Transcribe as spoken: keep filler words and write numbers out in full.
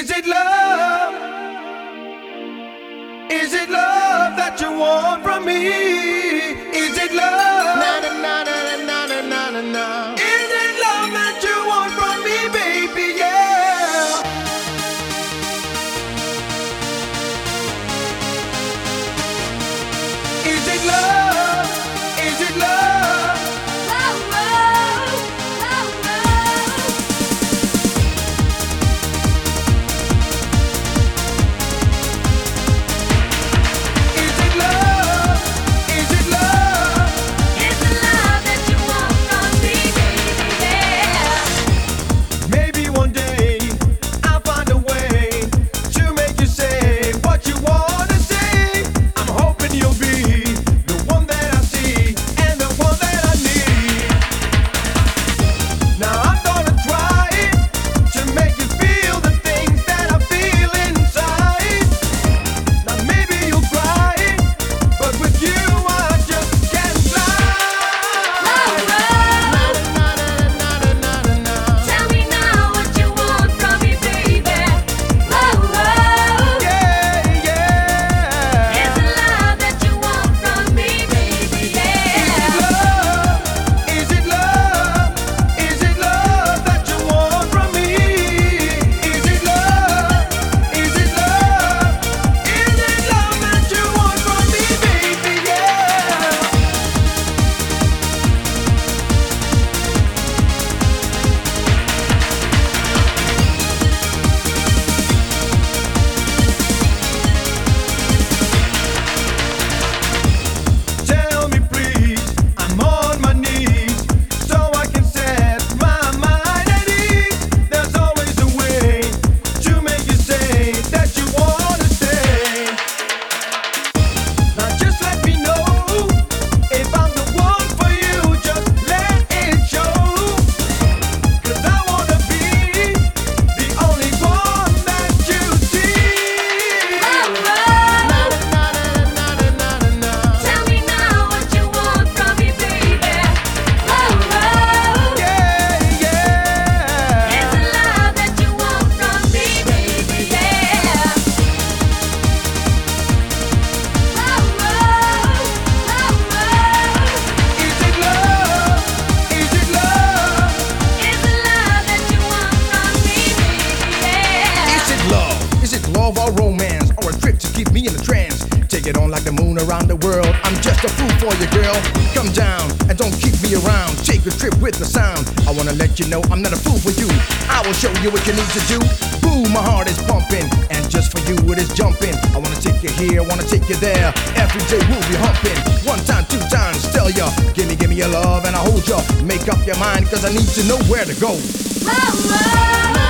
Is it love? Is it love that you want from me? Is it love? Na na na na na na na na na. Is it love that you want from me, baby? Yeah. Is it love? Is it love? Love, love, love, love. Is it love? Is it love? Is the love that you want from me, baby? Yeah. Maybe one day I'll find a way to make you say what you wanna say. I'm hoping you'll be the one that I see and the one that I need. Now I'm gonna try to make you feel the things that I feel inside. Now maybe you'll cry, but with you I just can't fly. Love, love. Na na na na na na na. Tell me now what you want from me, baby. Love, love. Yeah, yeah. Is the love that you want from me, baby? Yeah. Is it love? Is it love that you want from me? Is it love? Is it love? Is it love that you want from me, baby? Yeah. Tell me please, I'm on my knees, so I can set my mind at ease. There's always a way to make you say that you wanna stay. Now just let me know if I'm the one for you, just let it show. 'Cause I wanna be the only one that you see. Love, Na love. na na na na na na. Tell me now what you want from me, baby. Love, love. Yeah, yeah. Is the love that you want from me, baby? Yeah. Love, love, love, love. Is it love? Is it love? Is the love that you want from me, baby? Yeah. Is it love? Is it love or romance? Or a trip to keep me in a trance? Take it on like the moon around the world. I'm just a fool for you, girl. Come down and don't keep me around. Take a trip with the sound. I wanna let you know I'm not a fool for you. I will show you what you need to do. Boom, my heart is pumping, and just for you it is jumping. I wanna take you here, wanna take you there. Every day we'll be humping. One time, two times, tell ya. Gimme, gimme your love and I hold ya. Make up your mind, cause I need to know where to go. Love, love.